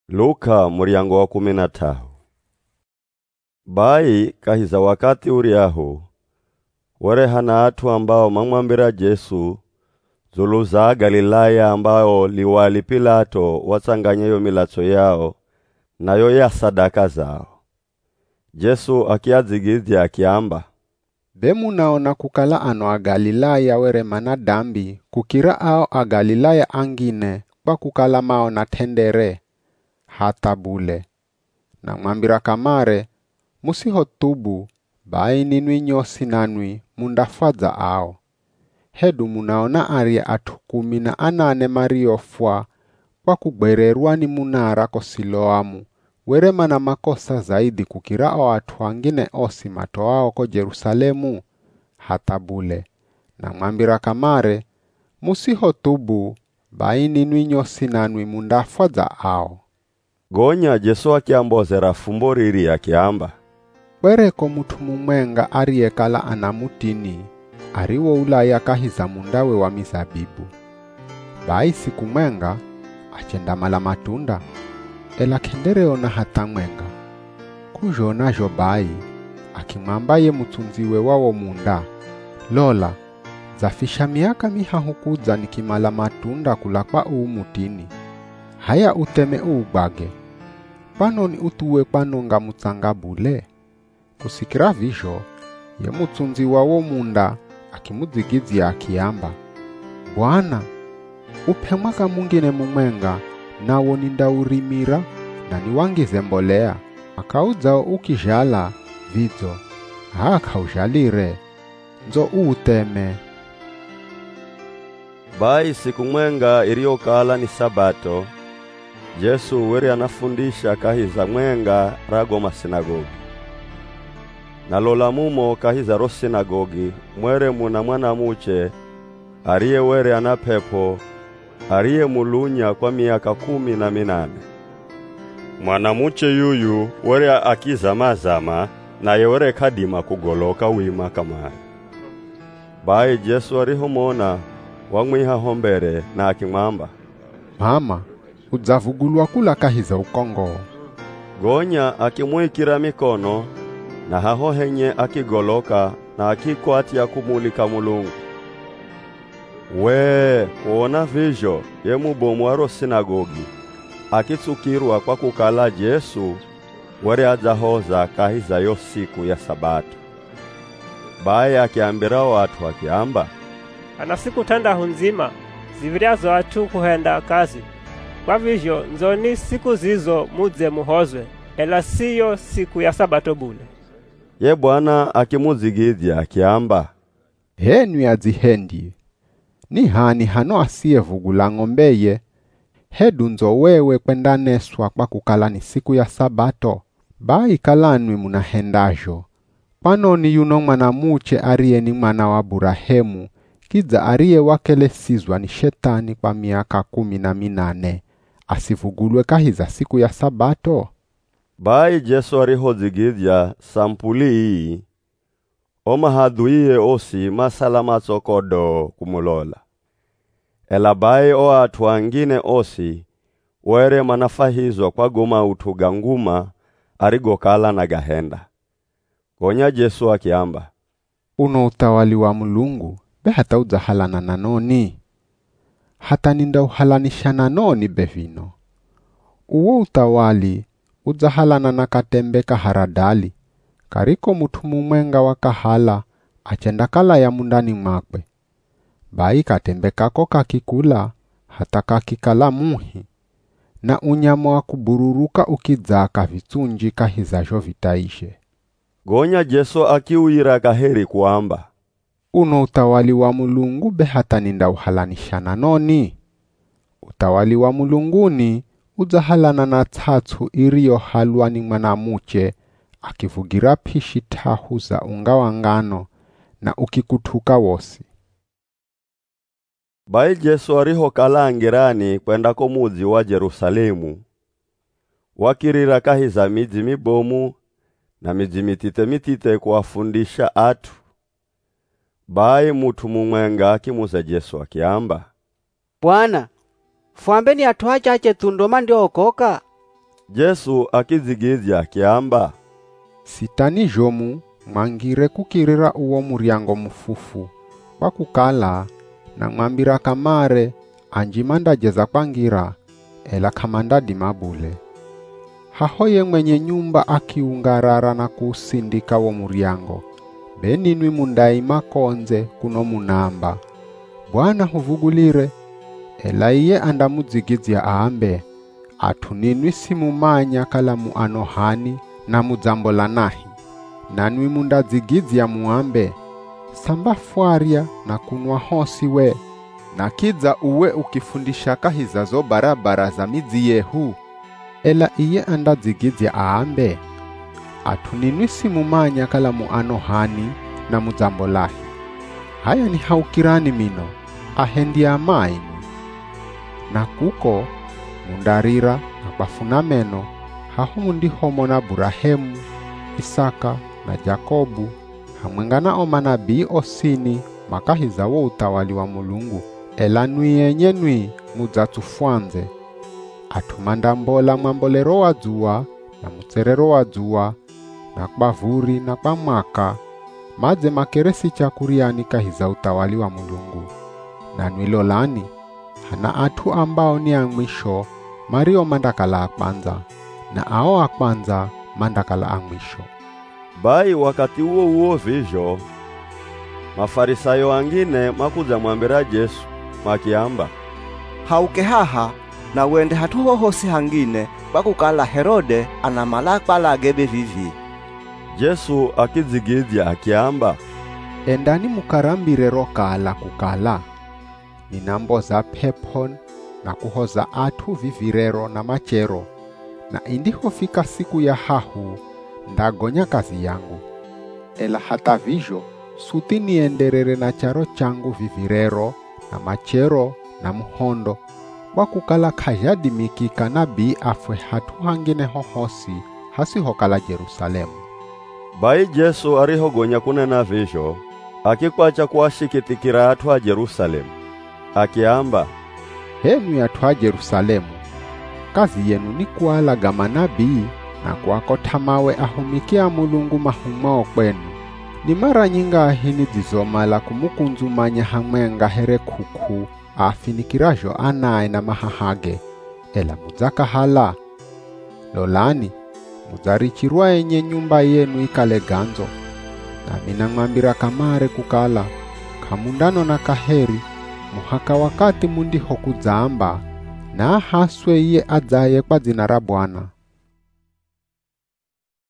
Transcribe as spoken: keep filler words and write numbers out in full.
Luka muriango wa kumi na tatu. Bai kahiza wakati uriahu ware hana atu ambao mamwambira Jesu zulu za Galilaya ambao liwali Pilato wasanganyayo milacho yao nayo ya sadaka zao. Jesu akiazigizia akiamba, Bemu naona kukala ano a Galilaya were mana dambi kukira ao a Galilaya angine kwa kukala mao na tendere hata bule. Na mwambira kamare musiho tubu bai ninwi nyosi nanwi mundafadza ao. Hedu munaona arie atukumi na anane mariofwa kwa kugbererwa ni munara ko Siloamu were mana makosa zaidi kukira o atu wangine osi matoao ko Jerusalemu hata bule. Na mwambira kamare musiho tubu bai ninwi nyosi nanwi mundafadza ao. Gonya Jesu akiambozera fumbo riri akiamba, Were ko mutu mumwenga arie kala anamutini ariwo ulaya kahiza mundawe wa mizabibu. Bai siku mwenga achenda mala matunda ela kendereo na hata mwenga. Kujona jo bai akimwambaye mutunziwe wawo munda, Lola zafisha miaka miha hukuza nikimala matunda kula kwa uu mutini. Haya uteme uubage. Pano ni utuwe pano nga mutsanga bule. Kusikira visho, ye mutunzi wawo munda akimudzigizia akiamba, Bwana, upe mwaka mungine mumwenga nawo nindaurimira na niwangize mbolea. Akauzao ukijala vidzo, haka ujalire, nzo uuteme. Bai siku mwenga iliokala ni Sabato, Jesu weri anafundisha kahiza mwenga rago masinagogi. Nalola mumo kahiza ro sinagogi mwere muna mwana muche ariye were anapepo ariye mulunya kwa miaka kumi na minane. Mwana muche yuyu were akiza mazama na yewere kadima kugoloka wima kamari. Bai Jesu arihomona wamwiha hombere na akimwamba, Mama, udzavugulwa kula kahiza ukongo. Gonya akimwikira mikono na haho henye akigoloka na akikwatia kumulika Mulungu. We kuona vijo ye mubomu waro sinagogi akitsukirwa kwa kukala Jesu wari adzahoza kahiza yo siku ya Sabato. Baye akiambira watu akiamba, Ana siku tandahu nzima ziviriazo atu kuhenda kazi. Kwa vivyo nzoni siku zizo mudze muhozwe ela siyo siku ya Sabato bule. Ye Bwana akimuzigizia akiamba, Henwi azihendi. Ni hani hano asiye vugula ngombeye. Hedu nzo wewe kwenda neswa kwa kukala ni siku ya Sabato. Bai kalanwi munahendajo. Pano ni yuno mwana muche arie ni mwana wa Burahemu. Kiza arie wakele sizwa ni shetani kwa miaka kumi na minane. Asivugulwe kahiza siku ya Sabato. Bai Jesu arihozigizia sampuli hii oma haduiye osi masalama sokodo kumulola. Ela bai o atu wangine osi were manafahizwa kwa goma utuga nguma arigokala na gahenda. Gonya Jesu akiamba, Uno utawali wa Mulungu be hata udzahalana na noni. Hata ninda uhalanisha na noni bevino. Uwo utawali udzahalana na katembe kaharadali. Kariko mutu mumwenga wakahala achenda kala ya mundani mwakwe. Bai katembe kako kakikula hata kakikala muhi. Na unyama wa kubururuka ukidzaka vitsunji kahizajo vitaishe. Gonya Jesu akiuira kaheri kuamba, Uno utawali wa Mulungu be hata ninda uhalanisha na noni. Utawali wa Mulunguni udzahalana na tsatsu iriyo halwa ni mwana muche akivugira pishi tahu za unga wa ngano na ukikutuka wosi. Bai Jesu ariho kalangirani kwenda ko muzi wa Jerusalemu. Wakirira kahiza miji mibomu na miji mitite mitite kuwafundisha atu. Bai mutu mumwenga akimuza Jesu akiamba, Bwana, fuambeni atu hachache tundoma ndio okoka. Jesu akizigizya akiamba, sitani jomu mwangire kukirira uwo muryango mufufu, kwa kukala na mwambira kamare anjimanda jeza kwangira, ela kamanda dimabule. Hahoye mwenye nyumba akiungarara na kusindika wo muryango, beninwi mundaima konze kuno munamba. Bwana huvugulire, ela iye andamuzigizya aambe, atuninwi simumanya kala muanohani na muzambola nahi. Nanwi mundazigizya muambe, samba fwaria na kunwa hosi we, na kiza uwe ukifundisha kahizazo barabara za midzi yehu. Ela iye andazigizya aambe, atuninwi simumanya kala muanohani na muzambolahi. Haya ni haukirani mino, ahendi amaini. Na kuko, mundarira na bafuna meno, hahumu ndihomo na Burahemu, Isaka na Jakobu, hamwengana o manabii osini makahiza wo utawali wa Mulungu. Ela nwi yenye nwi muzatufuanze. Atumanda mbola mwambolero wa jua na mutserero wa jua, na kwa vuri na kwa mwaka, maze makeresi chakuriani kahiza utawali wa Mulungu. Na nwilolani, hana atu ambao ni ya mwisho, mario mandakala akwanza, na ao akwanza mandakala amwisho. Bai wakati uo uo vizho, Mafarisayo wangine makuza mwambira Jesu, makiamba, hauke haha na wende hatuho hosi hangine, bakukala Herode anamala palagebe vivi. Jesu akizigizya akiamba, endani mukarambire rokala kukala, ninamboza pepon na kuhoza atu vivirero na machero, na indiho fika siku ya hahu, ndagonya kazi yangu. Ela hata vizho, suti nienderere na charo changu vivirero na machero na muhondo, wakukala kajadi mikika nabii afwe hatu hangine hohosi hasi hokala Jerusalemu. Bai Jesu arihogonya kunena vizho, akikwacha kuwashikitikira atu wa Jerusalemu, akiamba, henu ya atu wa Jerusalemu, kazi yenu ni kualaga manabii na kuakota mawe ahumikia Mulungu mahumao kwenu. Ni mara nyinga ahini zizomala kumukunzumanya hamwenga here kuku afinikirajo anae na mahahage, ela muzaka hala. Lolani, muzarichirua enye nyumba yenu ikale ganzo. Na mina ngambira kamare kukala, kamundano na kaheri, muhaka wakati mundi hokuzamba, na haswe iye adzaye kwa zina la Bwana.